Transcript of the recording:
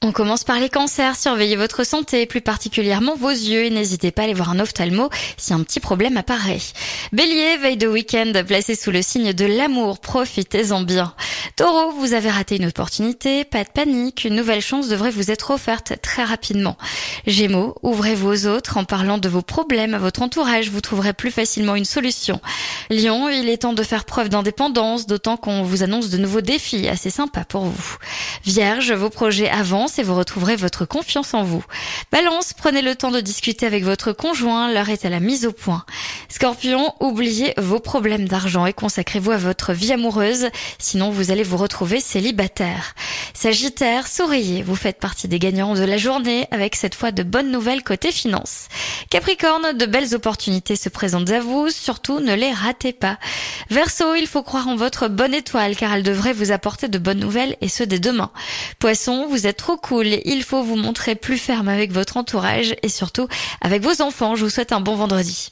On commence par les cancers, surveillez votre santé, plus particulièrement vos yeux et n'hésitez pas à aller voir un ophtalmo si un petit problème apparaît. Bélier, veille de week-end, placé sous le signe de l'amour, profitez-en bien. Taureau, vous avez raté une opportunité, pas de panique, une nouvelle chance devrait vous être offerte très rapidement. Gémeaux, ouvrez-vous aux autres, en parlant de vos problèmes à votre entourage, vous trouverez plus facilement une solution. Lion, il est temps de faire preuve d'indépendance, d'autant qu'on vous annonce de nouveaux défis assez sympas pour vous. Vierge, vos projets avancent et vous retrouverez votre confiance en vous. Balance, prenez le temps de discuter avec votre conjoint, l'heure est à la mise au point. Scorpion, oubliez vos problèmes d'argent et consacrez-vous à votre vie amoureuse, sinon vous allez vous retrouver célibataire. Sagittaire, souriez, vous faites partie des gagnants de la journée avec cette fois de bonnes nouvelles côté finance. Capricorne, de belles opportunités se présentent à vous, surtout ne les ratez pas. Verseau, il faut croire en votre bonne étoile car elle devrait vous apporter de bonnes nouvelles et ce dès demain. Poisson, vous êtes trop cool, il faut vous montrer plus ferme avec votre entourage et surtout avec vos enfants. Je vous souhaite un bon vendredi.